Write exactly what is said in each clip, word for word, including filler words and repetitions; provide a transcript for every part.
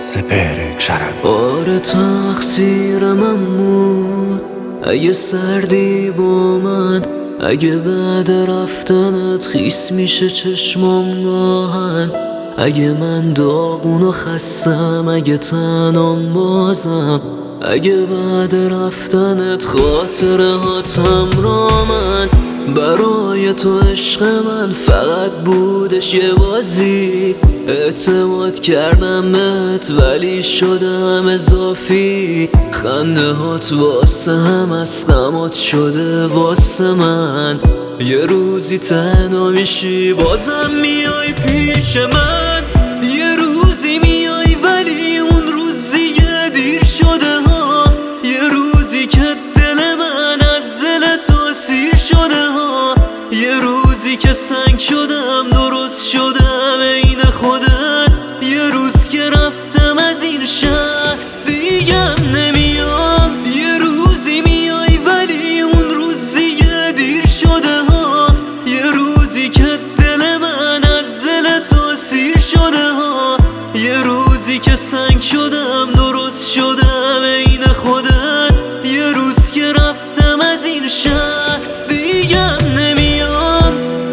سپهر شرم. آره تقصیرم بود اگه سردی با من، اگه بعد رفتنت خیس میشه چشمام گاهن، اگه من داغون و خستم، اگه تنام بازم، اگه بعد رفتنت خاطره هاتم را من. برای تو عشق من فقط بودش یه بازی، اعتماد کردم بهت ولی شدم اضافی، خنده هات واسه هم از غمات شده واسه من. یه روزی تنها میشی بازم میای پیش من، یه روزی میای ولی اون روز دیگه دیر شده ها، یه روزی که دل من از دل تو سیر شده ها، یه روزی که سنگ شدم درست شدم عین خودت، یه روز که رفتم از این شهر دیگم نمیام، یه روزی میای ولی اون روز دیگه دیر شده ها، یه روزی که دل من از دل تو سیر شده ها، یه روزی که سنگ شدم درست شدم عین خودت، یه روز که رفتم از این شهر دیگم نمیام.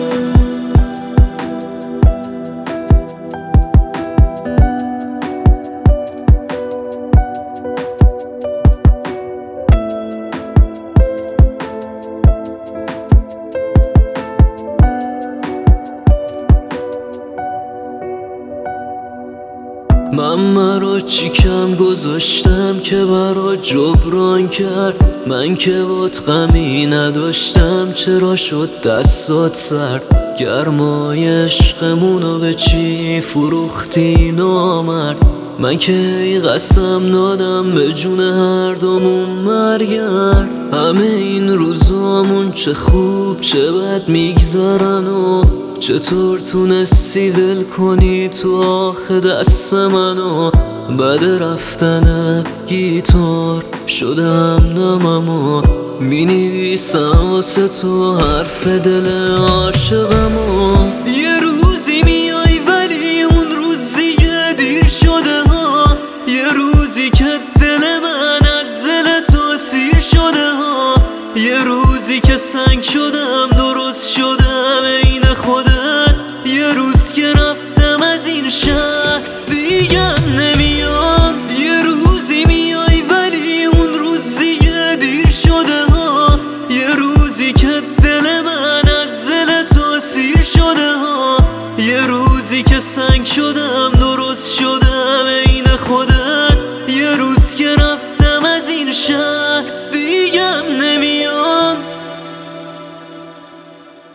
من برا چی کم گذاشتم که برا جبران کرد، من که بات غمی نداشتم چرا شد دستات سرد، گرمای عشقمونو به چی فروختی نامرد، من که ای قسم دادم به جون هر دومون مرگرد، همه این روزامون چه خوب چه بد میگذرن و چطور تونستی ول کنی تو آخه دست منو، بعد رفتن گیتار شده همدمم و می نویسم واسه تو حرف دل عاشقم و